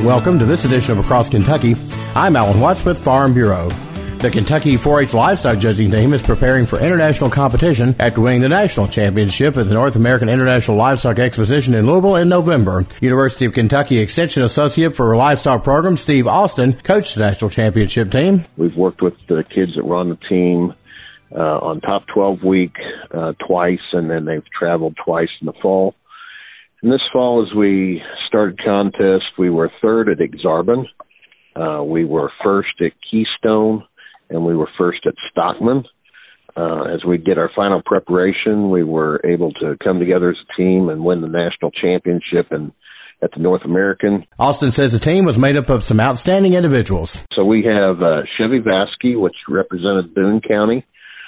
Welcome to this edition of Across Kentucky. I'm Alan Watts with Farm Bureau. The Kentucky 4-H livestock judging team is preparing for international competition after winning the national championship at the North American International Livestock Exposition in Louisville in November. University of Kentucky Extension Associate for Livestock Program Steve Austin coached the national championship team. We've worked with the kids that were on the team on Top 12 week twice, and then they've traveled twice in the fall. And this fall, as we started contest, we were third at Exarban. We were first at Keystone, and we were first at Stockman. As we did our final preparation, we were able to come together as a team and win the national championship at the North American. Austin says the team was made up of some outstanding individuals. So we have Chevy Vasky, which represented Boone County.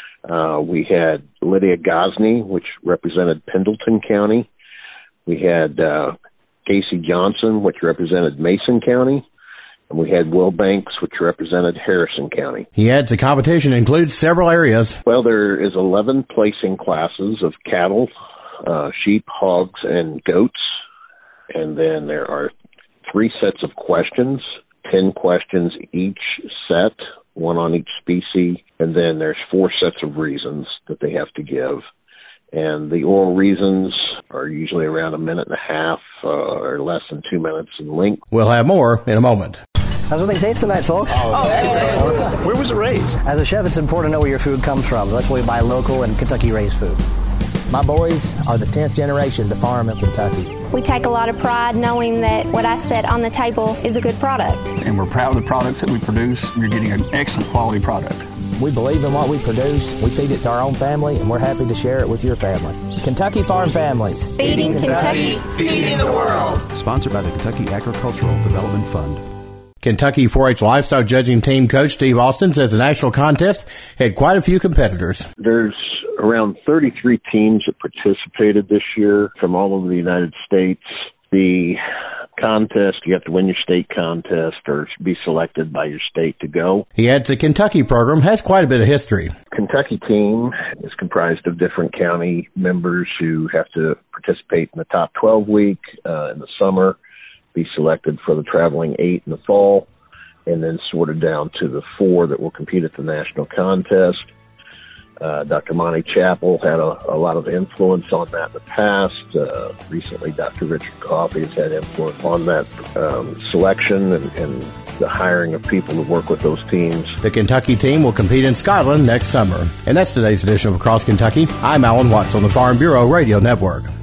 We had Lydia Gosney, which represented Pendleton County. We had Casey Johnson, which represented Mason County. And we had Will Banks, which represented Harrison County. He adds the competition includes several areas. Well, there is 11 placing classes of cattle, sheep, hogs, and goats. And then there are 3 sets of questions, 10 questions each set, 1 on each species. And then there's 4 sets of reasons that they have to give. And the oral reasons are usually around a minute and a half or less than 2 minutes in length. We'll have more in a moment. How's everything taste tonight, folks? It's excellent. Where was it raised? As a chef, it's important to know where your food comes from. That's why we buy local and Kentucky-raised food. My boys are the 10th generation to farm in Kentucky. We take a lot of pride knowing that what I set on the table is a good product. And we're proud of the products that we produce. You're getting an excellent quality product. We believe in what we produce. We feed it to our own family, and we're happy to share it with your family. Kentucky Farm Families. Feeding Kentucky, feeding the world. Sponsored by the Kentucky Agricultural Development Fund. Kentucky 4-H livestock judging team coach Steve Austin says the national contest had quite a few competitors. There's around 33 teams that participated this year from all over the United States. The contest, you have to win your state contest or be selected by your state to go. He adds the Kentucky program has quite a bit of history. Kentucky team is comprised of different county members who have to participate in the top 12 week in the summer, be selected for the traveling 8 in the fall, and then sorted down to the 4 that will compete at the national contest. Dr. Monty Chappell had a lot of influence on that in the past. Recently, Dr. Richard Coffey has had influence on that selection and the hiring of people to work with those teams. The Kentucky team will compete in Scotland next summer. And that's today's edition of Across Kentucky. I'm Alan Watts on the Farm Bureau Radio Network.